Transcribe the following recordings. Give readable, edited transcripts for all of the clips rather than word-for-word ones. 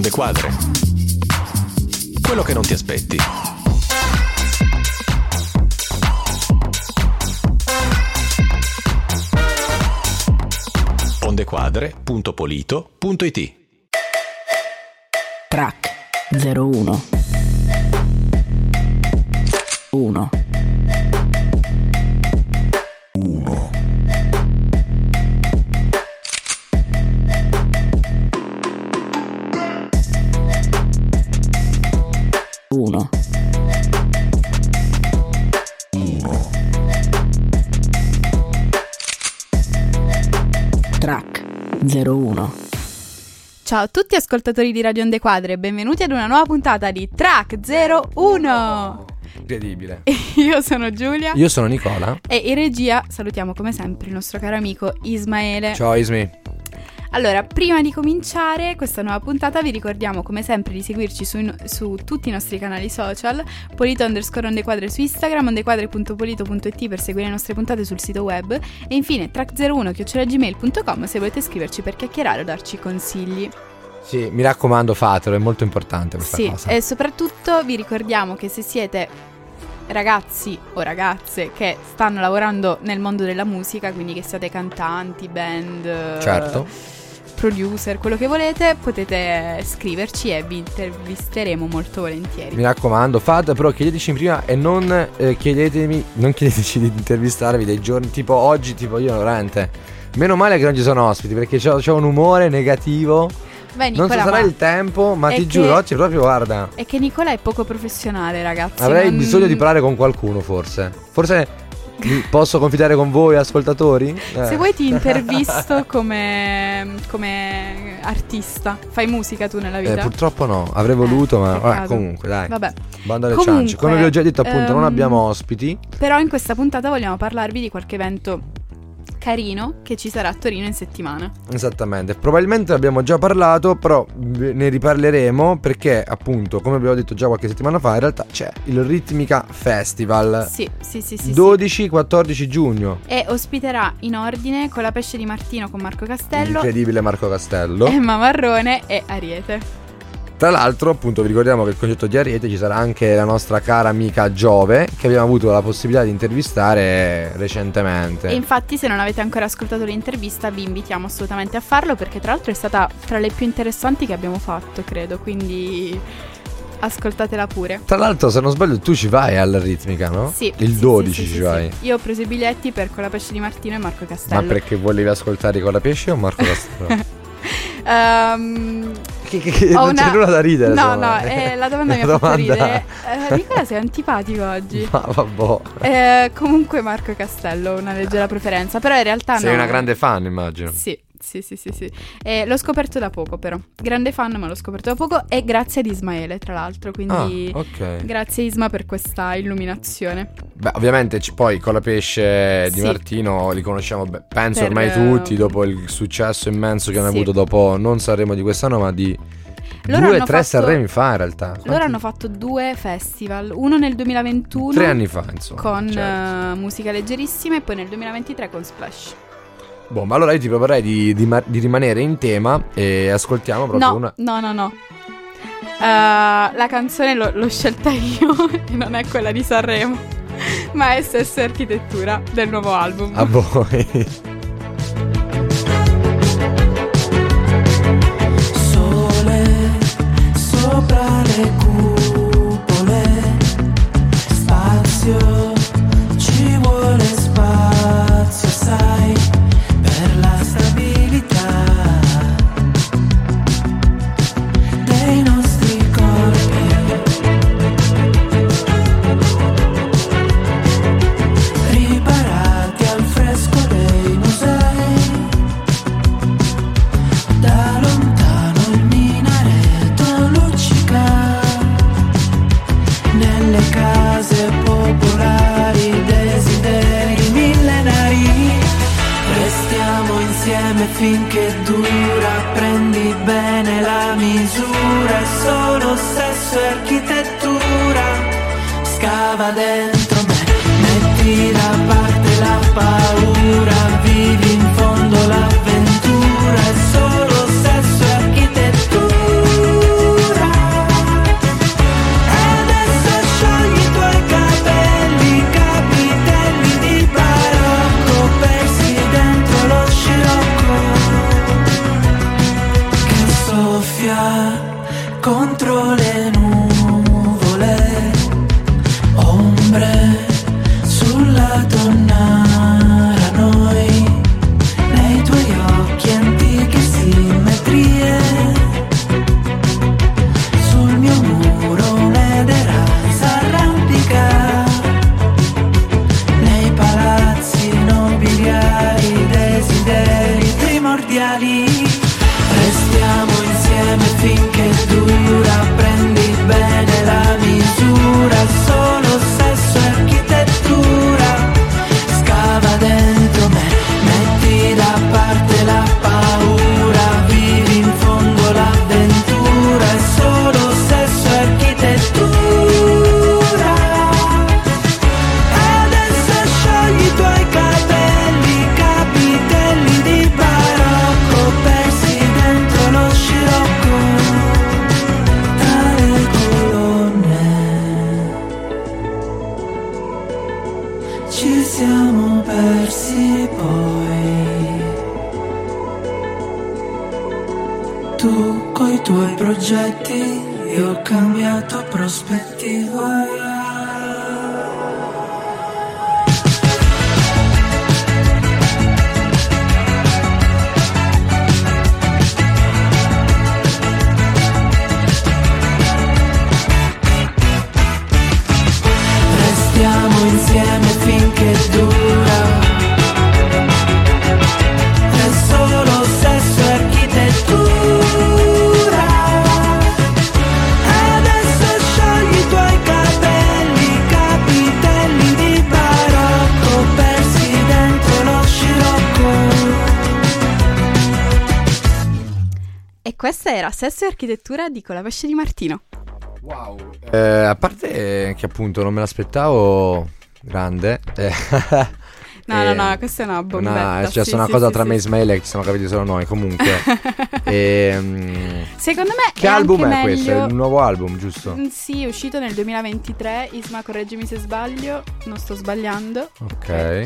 Onde Quadre. Quello che non ti aspetti. ondequadre.polito.it. Track 01 1 1 Track 01. Ciao a tutti ascoltatori di Radio Onde Quadre e benvenuti ad una nuova puntata di Track 01. Incredibile. Io sono Giulia. Io sono Nicola. E in regia salutiamo come sempre il nostro caro amico Ismaele. Ciao Ismi. Allora, prima di cominciare questa nuova puntata vi ricordiamo come sempre di seguirci su tutti i nostri canali social, Polito_Ondequadre su Instagram, ondequadre.polito.it per seguire le nostre puntate sul sito web e infine track01@gmail.com se volete scriverci per chiacchierare o darci consigli. Sì, mi raccomando, fatelo, è molto importante questa cosa. Sì, e soprattutto vi ricordiamo che se siete ragazzi o ragazze che stanno lavorando nel mondo della musica, quindi che siate cantanti, band, certo, producer, quello che volete, potete scriverci e vi intervisteremo molto volentieri. Mi raccomando, fate, però chiedeteci prima e non chiedeteci di intervistarvi dei giorni tipo oggi, tipo io veramente. Meno male che non ci sono ospiti perché c'ho un umore negativo. Beh, Nicola, non so sarà il tempo, ma ti giuro, oggi proprio guarda. È che Nicola è poco professionale, ragazzi. Avrei bisogno di parlare con qualcuno, forse. Posso confidare con voi, ascoltatori? Se vuoi ti intervisto come artista. Fai musica tu nella vita? Purtroppo no, avrei voluto, ma comunque dai. Vabbè. Bando alle ciance. Come vi ho già detto, appunto, non abbiamo ospiti. Però in questa puntata vogliamo parlarvi di qualche evento carino che ci sarà a Torino in settimana. Esattamente, probabilmente abbiamo già parlato, però ne riparleremo perché appunto, come abbiamo detto già qualche settimana fa, in realtà c'è il Ritmica Festival. Sì. 12-14 giugno. E ospiterà in ordine Colapesce di Martino con Marco Castello, incredibile Marco Castello, Emma Marrone e Ariete. Tra l'altro, appunto, vi ricordiamo che il concerto di Ariete ci sarà anche la nostra cara amica Giove, che abbiamo avuto la possibilità di intervistare recentemente. E infatti, se non avete ancora ascoltato l'intervista, vi invitiamo assolutamente a farlo, perché tra l'altro è stata tra le più interessanti che abbiamo fatto, credo, quindi ascoltatela pure. Tra l'altro, se non sbaglio, tu ci vai alla Ritmica, no? Sì. Il 12 ci vai. Sì. Io ho preso i biglietti per Colapesce di Martino e Marco Castello. Ma perché volevi ascoltare Colapesce o Marco Castello? Non c'è nulla da ridere. No, la domanda mi ha fatto ridere. Nicola, sei antipatico oggi. Ma vabbè. Comunque Marco Castello, una leggera preferenza. Però in realtà sei una grande fan, immagino. Sì. L'ho scoperto da poco, però. Grande fan, ma l'ho scoperto da poco. E grazie ad Ismaele, tra l'altro. Quindi okay. Grazie Isma per questa illuminazione. Beh, ovviamente poi Colapesce di Martino li conosciamo, penso ormai tutti, dopo il successo immenso che hanno avuto dopo non Sanremo di quest'anno, ma di 2-3 Sanremi fa in realtà. Loro hanno fatto 2 festival, uno nel 2021 3 anni fa, insomma, con musica leggerissima, e poi nel 2023 con Splash. Boh, ma allora io ti proporrei di rimanere in tema e ascoltiamo proprio una. No. La canzone l'ho scelta io e non è quella di Sanremo, ma è SS Architettura del nuovo album. A voi. Sopra le cupole, spazio, ci vuole spazio, sai, per la stabilità dei nostri corpi. Riparati al fresco dei musei, da lontano il minareto luccica nelle case popolari, desideri millenari. Restiamo insieme finché dura, prendi bene la misura, è solo sesso e architettura. Scava dentro me, metti da parte la paura, vivi in fondo l'avventura, è solo sesso e architettura. soffia contro le nuvole, ombre sulla tonnara, noi nei tuoi occhi antiche simmetrie, sul mio muro un'edera s'arrampica, nei palazzi nobiliari desideri primordiali. Restiamo insieme finché dura, prendi bene la misura, solo sesso e architettura, scava dentro me, metti da parte la paura, vivi in fondo l'avventura, è solo sesso e architettura. Adesso sciogli i tuoi capelli, capitelli di barocco, persi dentro lo scirocco tra le colonne. Ci siamo persi poi, tu coi tuoi progetti, io ho cambiato prospettiva. Restiamo insieme finché dura, è solo sesso e architettura. Adesso sciogli i tuoi capelli, capitelli di barocco, persi dentro lo scirocco. E questa era Sesso e Architettura di Colapesce di Martino. Wow. A parte che appunto non me l'aspettavo grande. No, questa è una bombetta. Cioè, sì, una sì, cosa sì, tra sì. me e Ismaele che ci siamo capiti solo noi. Comunque, Secondo me che è album anche è questo? meglio... È il nuovo album, giusto? Sì, è uscito nel 2023. Isma, correggimi se sbaglio. Non sto sbagliando. Ok.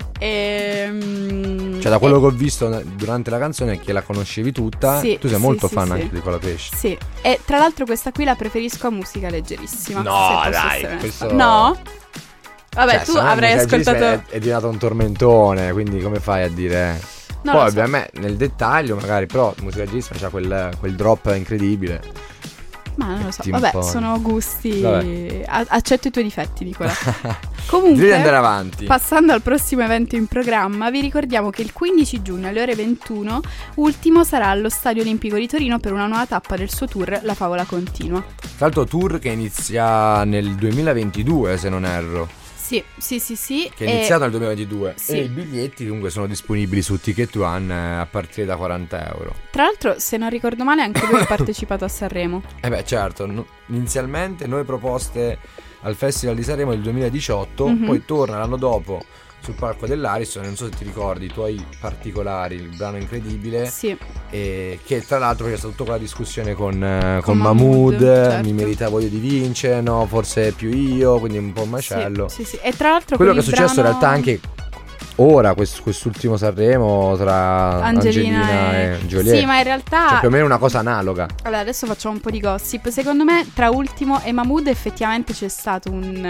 Cioè, da quello che ho visto durante la canzone, che la conoscevi tutta, sì, tu sei sì, molto sì, fan sì. anche di Colapesce. Sì. E tra l'altro questa qui la preferisco a musica leggerissima. No, se posso dai, essere onesta. questo- No? Vabbè, Cioè, tu secondo me avrai Musica ascoltato... è diventato un tormentone, quindi come fai a dire? Non Poi lo so. ovviamente nel dettaglio magari, però musica jazzista c'ha quel drop incredibile. Ma non lo so, Ti vabbè, impone. sono gusti. Vabbè. Accetto i tuoi difetti, Nicola. Devi andare Comunque, avanti. passando al prossimo evento in programma, vi ricordiamo che il 15 giugno alle ore 21 Ultimo sarà allo Stadio Olimpico di Torino per una nuova tappa del suo tour La Favola Continua. Tra l'altro tour che inizia nel 2022, se non erro. Sì. Che è iniziato nel 2022. Sì. E i biglietti comunque sono disponibili su Ticket One a partire da €40. Tra l'altro, se non ricordo male, anche lui ha partecipato a Sanremo. Beh, certo, inizialmente noi proposte al Festival di Sanremo del 2018, poi torna l'anno dopo sul palco dell'Ariston, non so se ti ricordi i tuoi particolari, il brano incredibile, Sì. e che tra l'altro c'è stata tutta quella discussione con Con Mahmood, certo. mi meritavo io di vincere, no, forse più io, quindi un po' un macello. Sì. E tra l'altro Quello che con è il successo brano... in realtà anche ora, quest'ultimo Sanremo tra Angelina e Joliet. Sì, ma in realtà... Cioè, più o meno una cosa analoga. Allora, adesso facciamo un po' di gossip. Secondo me, tra Ultimo e Mahmood effettivamente c'è stato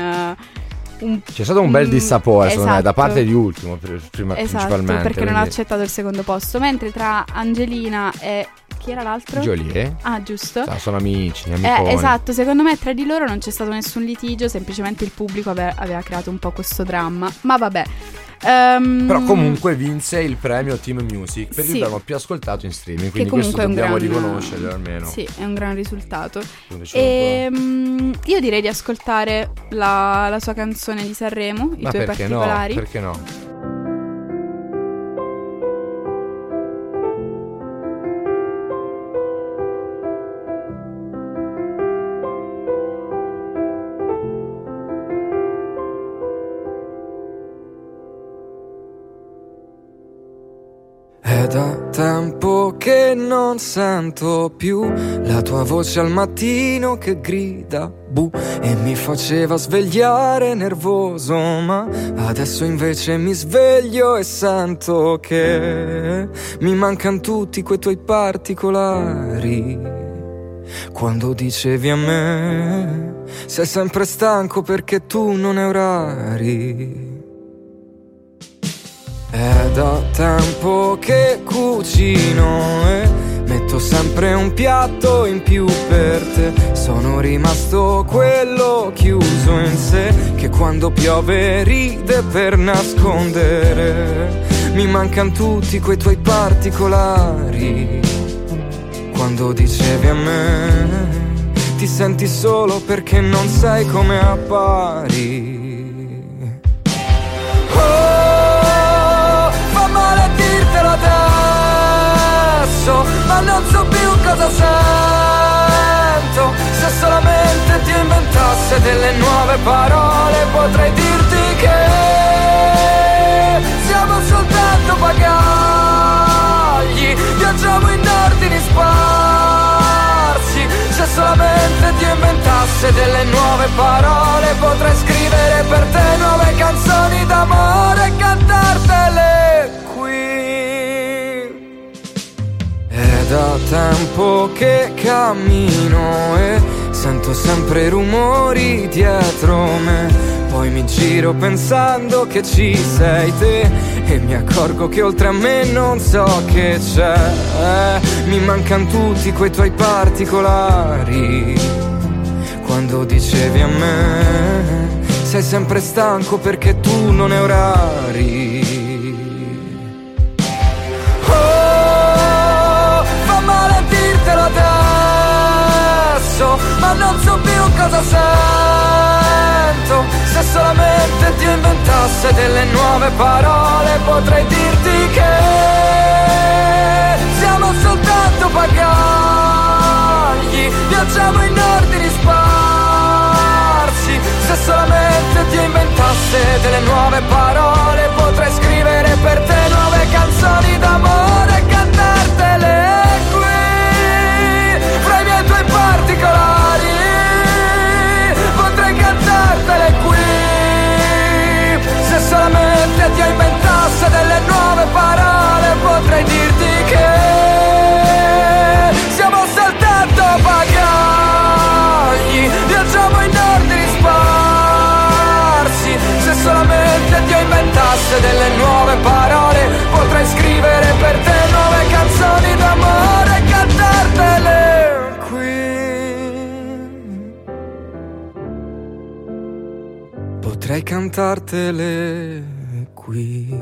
C'è stato un bel dissapore, secondo me, da esatto. parte di Ultimo, prima Esatto, principalmente. perché non ha quindi- accettato il secondo posto. Mentre tra Angelina e... chi era l'altro? Joliet? Ah, giusto. Sono amici, amiconi. Esatto, secondo me tra di loro non c'è stato nessun litigio, semplicemente il pubblico aveva creato un po' questo dramma. Ma vabbè. Però comunque vinse il premio Team Music per Sì. il brano più ascoltato in streaming, che quindi questo comunque è un dobbiamo gran... riconoscerlo almeno. Sì, è un gran risultato. Quindi c'è un po'- Io direi di ascoltare la sua canzone di Sanremo, i Ma tuoi perché particolari. no? Perché no? È da tempo che non sento più la tua voce al mattino che grida bu e mi faceva svegliare nervoso, ma adesso invece mi sveglio e sento che mi mancano tutti quei tuoi particolari. quando dicevi a me sei sempre stanco perché tu non hai orari. È da tempo che cucino e metto sempre un piatto in più per te. Sono rimasto quello chiuso in sé che quando piove ride per nascondere. Mi mancano tutti quei tuoi particolari. Quando dicevi a me ti senti solo perché non sei come appari. Fa male dirtelo adesso, ma non so più cosa sento. Se solamente ti inventasse delle nuove parole potrei dirti che siamo soltanto bagagli, viaggiamo in ordini sparsi. Se solamente ti inventasse delle nuove parole potrei scrivere per te nuove canzoni d'amore e cantartele qui. È da tempo che cammino e sento sempre rumori dietro me. Poi mi giro pensando che ci sei te e mi accorgo che oltre a me non so che c'è. Mi mancano tutti quei tuoi particolari. Quando dicevi a me sei sempre stanco perché tu non hai orari. Oh, fa male dirtelo adesso, ma non so più cosa sento. Se solamente ti inventasse delle nuove parole potrei dirti che siamo soltanto bagagli, viaggiamo in ordini sparsi. Se solamente ti inventasse delle nuove parole potrei scrivere per te nuove canzoni d'amore e cantartele qui. Fra i miei tuoi particolari potrei cantartele qui. Se solamente ti inventasse delle nuove parole potrei dirti che siamo soltanto bagagli, viaggiamo in ordini sparsi. Se solamente ti inventasse delle nuove parole potrei scrivere per te nuove canzoni d'amore e cantartele qui. Potrei cantartele qui.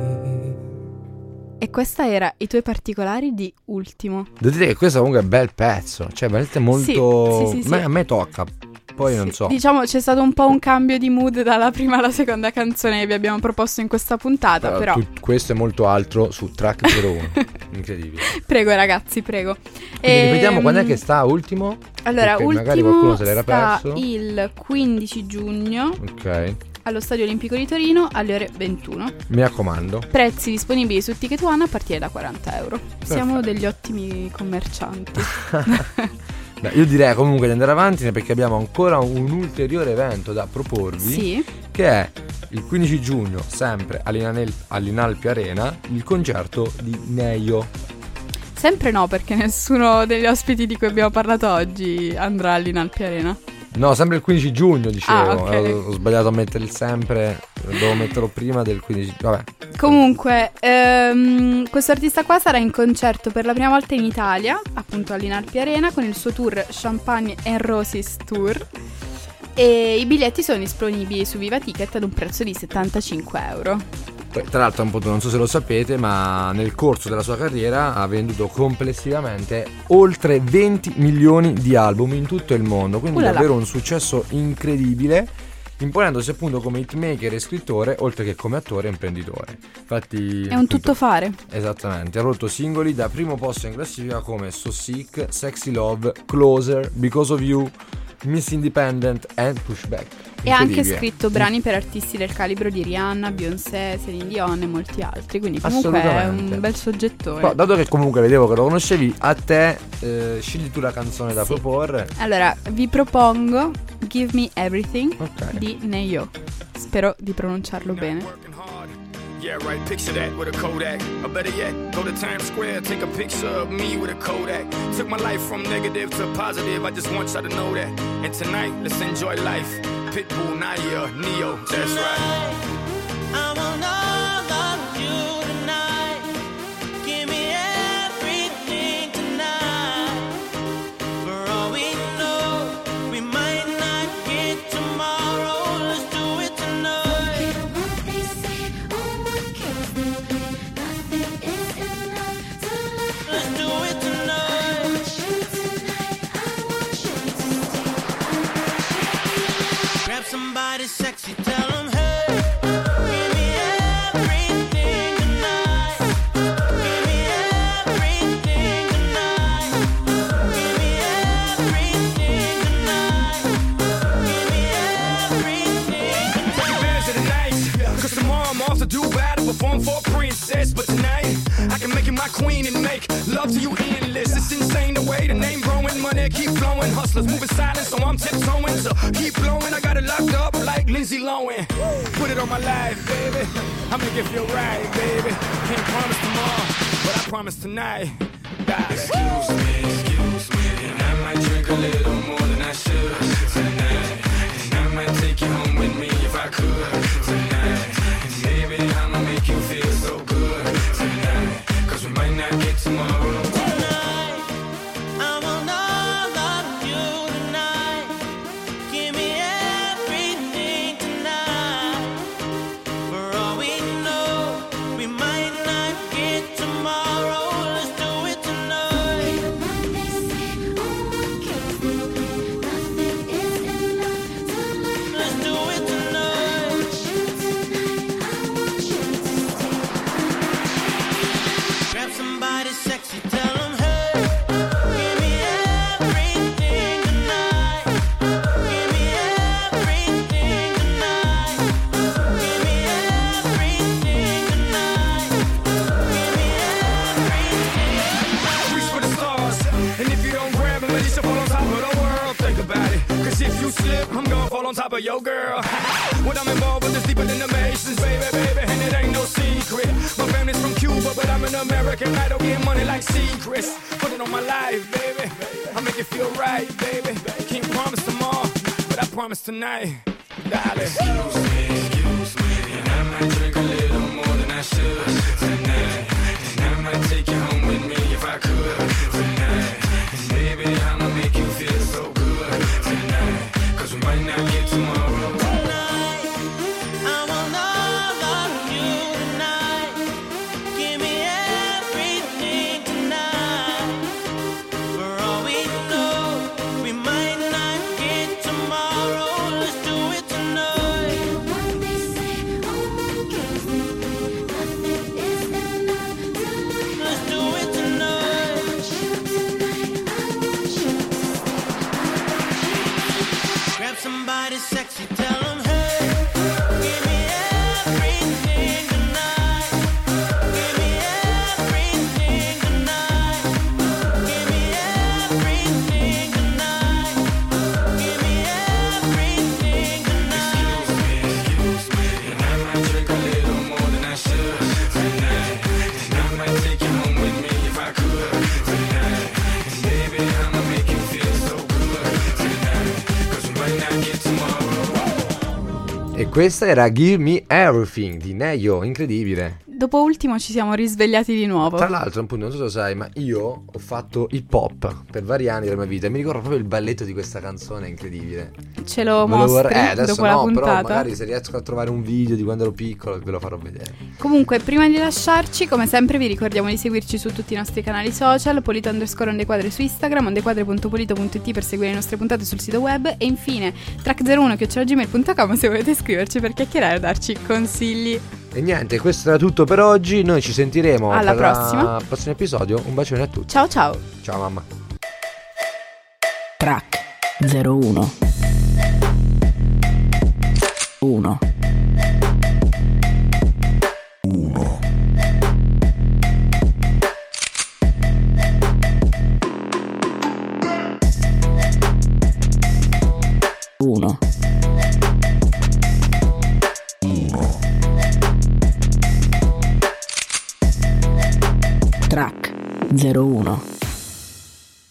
E questa era I tuoi particolari di Ultimo. Devo dire che questo comunque è un bel pezzo. Cioè veramente molto Sì. A me tocca. Poi non so. Diciamo c'è stato un po' un cambio di mood dalla prima alla seconda canzone che vi abbiamo proposto in questa puntata, però questo è molto altro su track 01. Incredibile. Prego ragazzi, prego. Ripetiamo quando è che sta Ultimo? Allora, perché Ultimo magari qualcuno se l'era sta perso. il 15 giugno Ok. allo Stadio Olimpico di Torino alle ore 21. Mi raccomando. Prezzi disponibili su Ticket One a partire da €40. Siamo degli ottimi commercianti. Beh, io direi comunque di andare avanti perché abbiamo ancora un ulteriore evento da proporvi. Sì. Che è il 15 giugno, sempre all'Inalpi Arena, il concerto di Neio. Sempre no, perché nessuno degli ospiti di cui abbiamo parlato oggi andrà all'Inalpi Arena. No, sempre il 15 giugno, dicevo. Okay. Ho sbagliato a mettere il sempre. Devo metterlo prima del 15. Vabbè. Comunque, questo artista qua sarà in concerto per la prima volta in Italia, appunto all'Inalpi Arena, con il suo tour Champagne and Roses Tour. E i biglietti sono disponibili su Viva Ticket ad un prezzo di €75. Poi, tra l'altro, un po' non so se lo sapete, ma nel corso della sua carriera ha venduto complessivamente oltre 20 milioni di album in tutto il mondo. Quindi davvero un successo incredibile, imponendosi appunto come hitmaker e scrittore, oltre che come attore e imprenditore. Infatti è un tuttofare. Esattamente, ha prodotto singoli da primo posto in classifica come So Sick, Sexy Love, Closer, Because of You, Miss Independent and Pushback. E ha anche scritto brani per artisti del calibro di Rihanna, Beyoncé, Celine Dion e molti altri. Quindi comunque è un bel soggettone. Però, dato che comunque vedevo che lo conoscevi, a te scegli tu la canzone da proporre. Allora, vi propongo Give Me Everything di Neyo. Spero di pronunciarlo bene. Yeah, right, picture that with a Kodak. Or better yet, go to Times Square, take a picture of me with a Kodak. Took my life from negative to positive, I just want y'all to know that. And tonight, let's enjoy life. Pitbull, Naya, Neo, that's right. I want all of you tonight. Give me everything tonight. For all we know, we might not get tomorrow. Let's do it tonight. Let's do it tonight. Grab somebody sexy, tell them hey. Give me everything tonight. Give me everything tonight. Give me everything tonight. Give me everything tonight. Take advantage of the night, cause tomorrow I'm off to do battle, perform for a princess. But tonight, I can make you my queen and make love to you endless. It's insane the way the name growing, money keep flowing. Hustlers moving silent, so I'm tiptoeing. So keep blowing, I got it locked up like Lindsay Lohan. Put it on my life, baby. I'm gonna give you a ride, baby. Can't promise tomorrow, but I promise tonight. Excuse me, and I might drink a little more than I should tonight. And I might take you home with me if I could tonight. And baby, I'ma make you feel so good tonight. Cause we might not get tomorrow. Tonight, I want all of you tonight. Give me everything tonight. For all we know, we might not get tomorrow. Let's do it tonight. Let's do it tonight. Grab somebody sexy, tell them hey. Give me everything tonight. Give me everything tonight. Give me everything tonight. Give me everything. Reach for the stars, and if you don't grab them, at least you fall on top of the world. Think about it, cause if you slip, I'm gonna fall on top of your girl. What I'm involved with is deeper than the Masons, baby, and it ain't no secret. My family's from Cuba, but I'm an American. I don't get money like secrets. Put it on my life, baby. I make it feel right, baby. Can't promise tomorrow, but I promise tonight, darling. Excuse me, and I might drink a little more than I should tonight. And I might take you home with me if I could tonight. And baby, I'ma make you feel so good tonight. Cause we might not get tomorrow. Tonight, I want all of you tonight. Give me everything tonight. For all we know, we might not get tomorrow. Let's do it tonight. Let's do it tonight. Grab somebody sexy, tell them hey. Give me everything tonight. Give me everything tonight. Give me everything tonight. Give me everything tonight. Excuse me, and I might drink a little more than I should tonight. And I might take you home with me if I could tonight. And baby, I'ma make you feel so good tonight. Cause we might not get tomorrow. E questa era Give Me Everything di Neyo, incredibile. Dopo ultimo ci siamo risvegliati di nuovo. Tra l'altro, appunto, non so se lo sai, ma io ho fatto hip hop per vari anni della mia vita e mi ricordo proprio il balletto di questa canzone, è incredibile. Ce lo mostri adesso dopo la no, puntata? però magari se riesco a trovare un video di quando ero piccolo ve lo farò vedere. Comunque, prima di lasciarci, come sempre vi ricordiamo di seguirci su tutti i nostri canali social, Polito_Ondequadre su Instagram, ondequadre.polito.it per seguire le nostre puntate sul sito web e infine track01@gmail.com se volete scriverci per chiacchierare e darci consigli. E niente, questo era tutto per oggi. Noi ci sentiremo alla per prossima. il prossimo episodio. Un bacione a tutti. Ciao ciao. Ciao mamma. Track 01 1 1 1 Track 01.